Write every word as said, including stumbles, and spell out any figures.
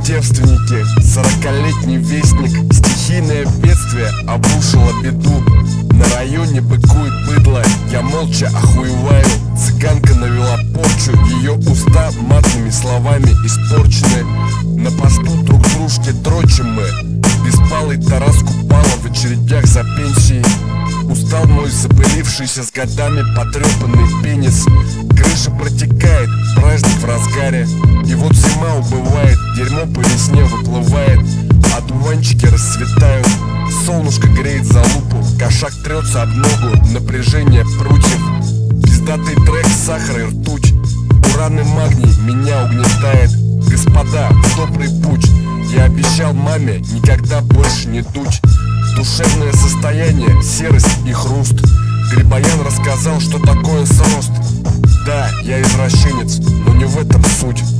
девственники, сорокалетний вестник. Стихийное бедствие обрушило беду. На районе быкует быдло, я молча охуеваю. Цыганка навела порчу, ее уста матными словами испорчены. На посту друг дружке дрочим мы. Беспалый Тарас Купала в очередях за пенсией. Устал мой запылившийся с годами потрепанный пенис. Крыша протекает, праздник в разгаре. И вот зима убывает, дерьмо по весне выплывает. Одуванчики расцветают, солнышко греет за лупу. Кошак трется об ногу, напряжение прутьев. Пиздатый трек, сахар и ртуть. Уран и магний меня угнетает. Господа, в добрый путь. Я обещал маме никогда больше не дуть. Душевное состояние, серость и хруст. Грибоян рассказал, что такое срост. Да, я извращенец, но не в этом суть.